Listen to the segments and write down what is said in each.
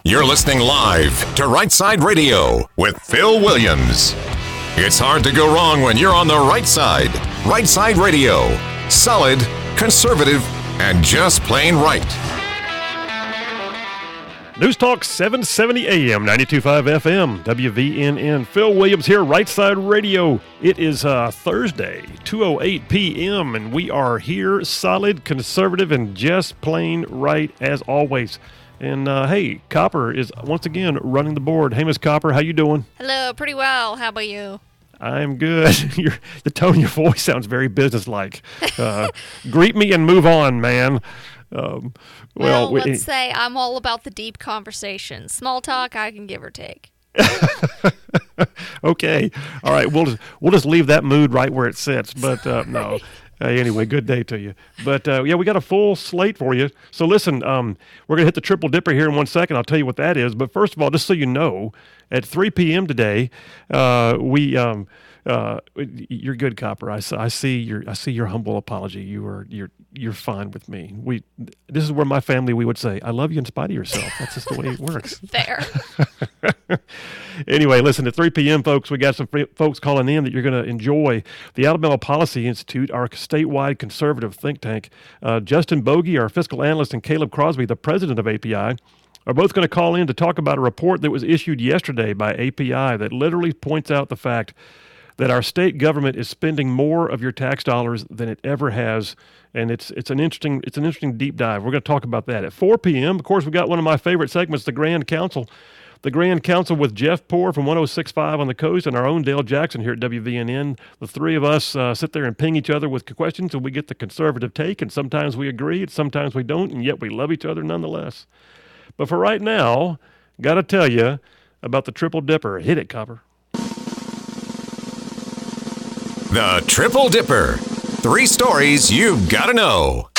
You're listening live to Right Side Radio with Phil Williams. It's hard to go wrong when you're on the right side. Right Side Radio. Solid, conservative, and just plain right. News Talk 770 AM, 92.5 FM, WVNN. Phil Williams here, Right Side Radio. It is Thursday, 2:08 p.m., and we are here, solid, conservative, and just plain right as always. And, hey, Copper is once again running the board. Hey, Miss Copper, how you doing? Hello, pretty well. How about you? I'm good. The tone of your voice sounds very businesslike. Greet me and move on, man. Well, let's say I'm all about the deep conversation. Small talk, I can give or take. Okay. All right. We'll just leave that mood right where it sits. But no. Anyway, good day to you. But yeah, we got a full slate for you. So listen, we're going to hit the triple dipper here in 1 second. I'll tell you what that is. But first of all, just so you know, at 3 p.m. today, you're good, Copper. I see your humble apology. You're fine with me. This is where my family, we would say, I love you in spite of yourself. That's just the way it works. Fair. Anyway, listen, at 3 p.m., folks, we got some folks calling in that you're going to enjoy. The Alabama Policy Institute, our statewide conservative think tank, Justin Bogie, our fiscal analyst, and Caleb Crosby, the president of API, are both going to call in to talk about a report that was issued yesterday by API that literally points out the fact that our state government is spending more of your tax dollars than it ever has, and it's an interesting deep dive. We're going to talk about that at 4 p.m. Of course, we got one of my favorite segments, the Grand Council. The Grand Council with Jeff Poor from 106.5 on the coast and our own Dale Jackson here at WVNN. The three of us sit there and ping each other with questions, and we get the conservative take, and sometimes we agree, and sometimes we don't, and yet we love each other nonetheless. But for right now, got to tell you about the Triple Dipper. Hit it, Copper. The Triple Dipper. 3 stories you've got to know.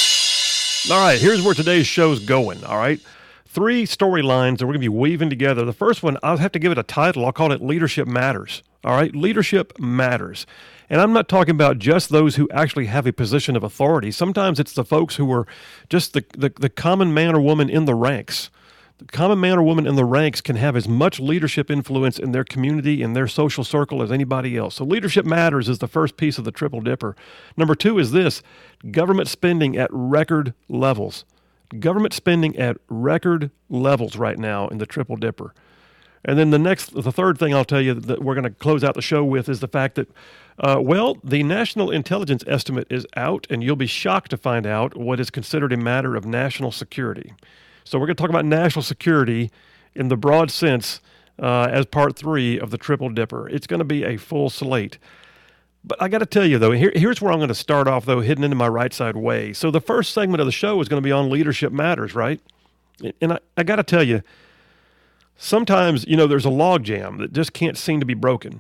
All right, here's where today's show's going, all right? 3 storylines that we're going to be weaving together. The first one, I'll have to give it a title. I'll call it Leadership Matters, all right? Leadership Matters. And I'm not talking about just those who actually have a position of authority. Sometimes it's the folks who are just the common man or woman in the ranks. The common man or woman in the ranks can have as much leadership influence in their community, in their social circle as anybody else. So Leadership Matters is the first piece of the Triple Dipper. Number 2 is this: government spending at record levels. Government spending at record levels right now in the Triple Dipper. And then the third thing I'll tell you that we're going to close out the show with is the fact that, the National Intelligence Estimate is out, and you'll be shocked to find out what is considered a matter of national security. So we're going to talk about national security in the broad sense as part 3 of the Triple Dipper. It's going to be a full slate. But I got to tell you, though, here's where I'm going to start off, though, hidden into my right side way. So the first segment of the show is going to be on Leadership Matters, right? And I got to tell you, sometimes, there's a log jam that just can't seem to be broken.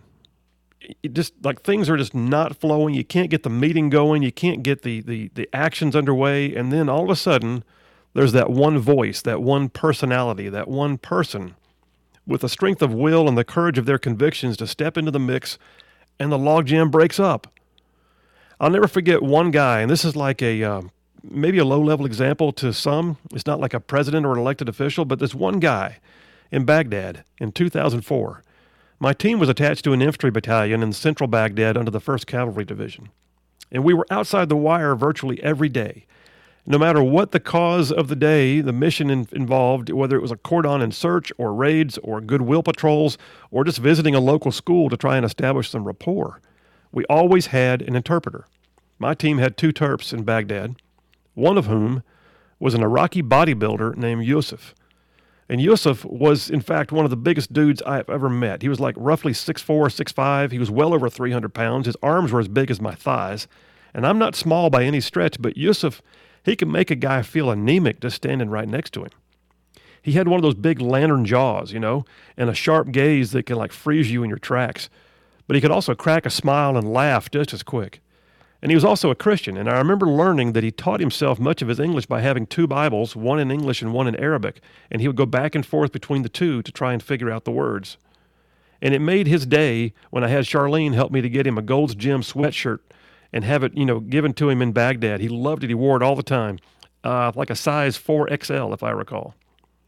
It just, like, things are just not flowing. You can't get the meeting going. You can't get the actions underway. And then all of a sudden, there's that one voice, that one personality, that one person with the strength of will and the courage of their convictions to step into the mix, and the logjam breaks up. I'll never forget one guy, and this is like maybe a low-level example to some. It's not like a president or an elected official, but this one guy in Baghdad in 2004. My team was attached to an infantry battalion in central Baghdad under the 1st Cavalry Division, and we were outside the wire virtually every day. No matter what the cause of the day, the mission involved, whether it was a cordon and search or raids or goodwill patrols or just visiting a local school to try and establish some rapport, we always had an interpreter. My team had 2 Terps in Baghdad, one of whom was an Iraqi bodybuilder named Yusuf. And Yusuf was, in fact, one of the biggest dudes I've ever met. He was like roughly 6'4", 6'5". He was well over 300 pounds. His arms were as big as my thighs. And I'm not small by any stretch, but Yusuf, he can make a guy feel anemic just standing right next to him. He had one of those big lantern jaws, and a sharp gaze that can, like, freeze you in your tracks. But he could also crack a smile and laugh just as quick. And he was also a Christian, and I remember learning that he taught himself much of his English by having 2 Bibles, one in English and one in Arabic, and he would go back and forth between the 2 to try and figure out the words. And it made his day when I had Charlene help me to get him a Gold's Gym sweatshirt and have it, given to him in Baghdad. He loved it. He wore it all the time, like a size 4XL, if I recall.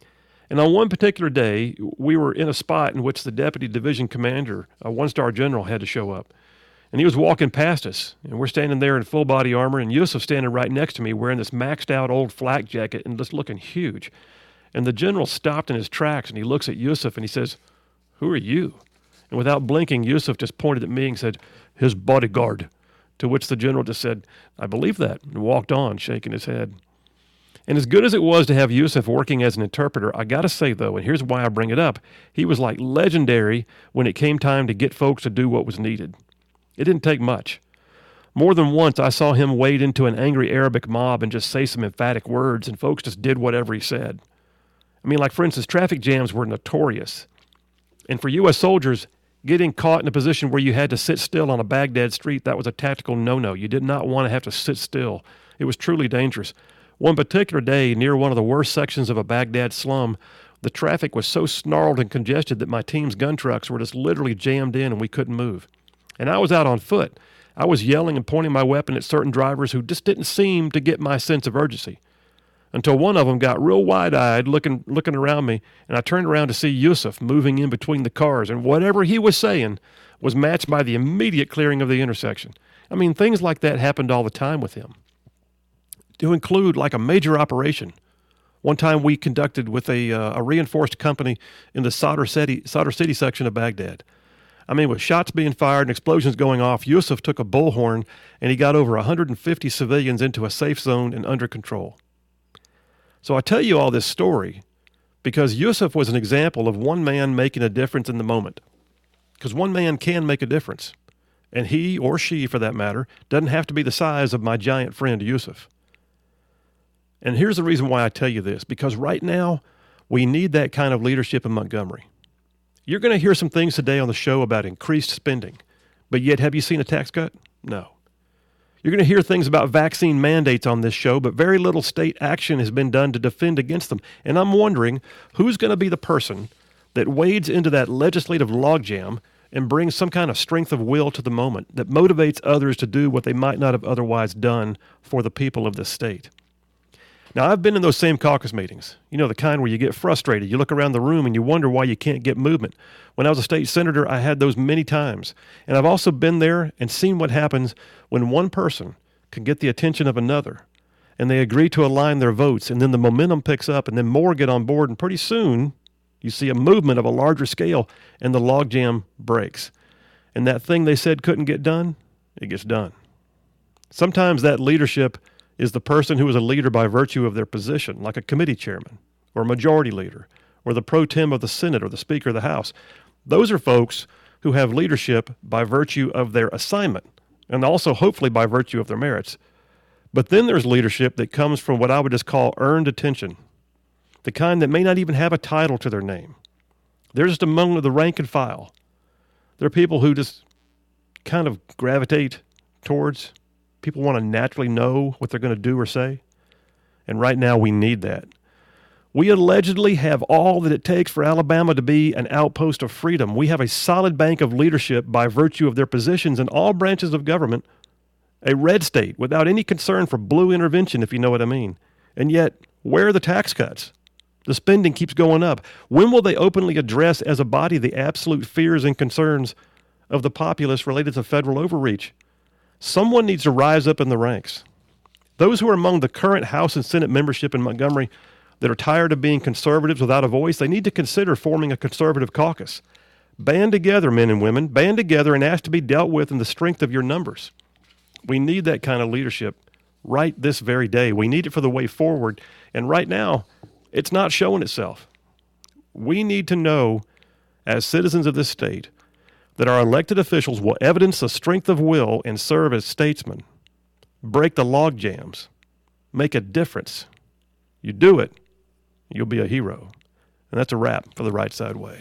And on one particular day, we were in a spot in which the deputy division commander, a one-star general, had to show up. And he was walking past us, and we're standing there in full body armor, and Yusuf standing right next to me wearing this maxed out old flak jacket and just looking huge. And the general stopped in his tracks, and he looks at Yusuf, and he says, "Who are you?" And without blinking, Yusuf just pointed at me and said, "His bodyguard." To which the general just said, "I believe that," and walked on, shaking his head. And as good as it was to have Yusuf working as an interpreter, I got to say, though, and here's why I bring it up, he was like legendary when it came time to get folks to do what was needed. It didn't take much. More than once, I saw him wade into an angry Arabic mob and just say some emphatic words, and folks just did whatever he said. I mean, like, for instance, traffic jams were notorious. And for U.S. soldiers, getting caught in a position where you had to sit still on a Baghdad street, that was a tactical no-no. You did not want to have to sit still. It was truly dangerous. One particular day, near one of the worst sections of a Baghdad slum, the traffic was so snarled and congested that my team's gun trucks were just literally jammed in and we couldn't move. And I was out on foot. I was yelling and pointing my weapon at certain drivers who just didn't seem to get my sense of urgency. Until one of them got real wide-eyed looking around me, and I turned around to see Yusuf moving in between the cars, and whatever he was saying was matched by the immediate clearing of the intersection. I mean, things like that happened all the time with him. To include like a major operation. One time we conducted with a reinforced company in the Sadr City section of Baghdad. I mean, with shots being fired and explosions going off, Yusuf took a bullhorn and he got over 150 civilians into a safe zone and under control. So I tell you all this story because Yusuf was an example of one man making a difference in the moment. Because one man can make a difference. And he, or she for that matter, doesn't have to be the size of my giant friend Yusuf. And here's the reason why I tell you this. Because right now, we need that kind of leadership in Montgomery. You're going to hear some things today on the show about increased spending. But yet, have you seen a tax cut? No. You're going to hear things about vaccine mandates on this show, but very little state action has been done to defend against them. And I'm wondering who's going to be the person that wades into that legislative logjam and brings some kind of strength of will to the moment that motivates others to do what they might not have otherwise done for the people of this state. Now, I've been in those same caucus meetings, you know, the kind where you get frustrated. You look around the room and you wonder why you can't get movement. When I was a state senator, I had those many times. And I've also been there and seen what happens when one person can get the attention of another and they agree to align their votes, and then the momentum picks up and then more get on board, and pretty soon you see a movement of a larger scale and the logjam breaks. And that thing they said couldn't get done, it gets done. Sometimes that leadership is the person who is a leader by virtue of their position, like a committee chairman or a majority leader or the pro tem of the Senate or the Speaker of the House. Those are folks who have leadership by virtue of their assignment and also hopefully by virtue of their merits. But then there's leadership that comes from what I would just call earned attention, the kind that may not even have a title to their name. They're just among the rank and file. They're people who just kind of gravitate towards. People want to naturally know what they're going to do or say. And right now we need that. We allegedly have all that it takes for Alabama to be an outpost of freedom. We have a solid bank of leadership by virtue of their positions in all branches of government, a red state without any concern for blue intervention, if you know what I mean. And yet, where are the tax cuts? The spending keeps going up. When will they openly address as a body the absolute fears and concerns of the populace related to federal overreach? Someone needs to rise up in the ranks. Those who are among the current House and Senate membership in Montgomery that are tired of being conservatives without a voice, they need to consider forming a conservative caucus. Band together, men and women. Band together and ask to be dealt with in the strength of your numbers. We need that kind of leadership right this very day. We need it for the way forward. And right now, it's not showing itself. We need to know, as citizens of this state, that our elected officials will evidence the strength of will and serve as statesmen, break the log jams, make a difference. You do it, you'll be a hero. And that's a wrap for the Right Side Way.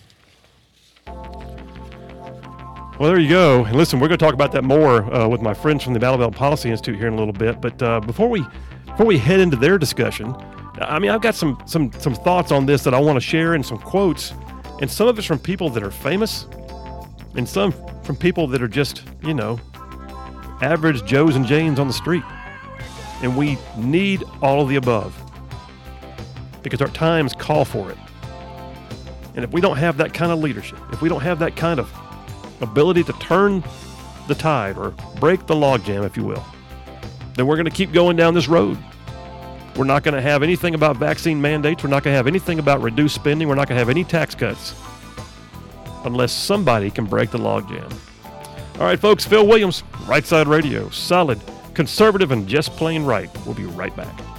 Well, there you go. And listen, we're going to talk about that more with my friends from the Battlefield Policy Institute here in a little bit. But before we head into their discussion, I mean, I've got some thoughts on this that I want to share and some quotes. And some of it's from people that are famous and some from people that are just, you know, average Joes and Janes on the street. And we need all of the above. because our times call for it. And if we don't have that kind of leadership, if we don't have that kind of ability to turn the tide or break the logjam, if you will, then we're going to keep going down this road. We're not going to have anything about vaccine mandates. We're not going to have anything about reduced spending. We're not going to have any tax cuts unless somebody can break the logjam. All right, folks, Phil Williams, Right Side Radio, solid, conservative, and just plain right. We'll be right back.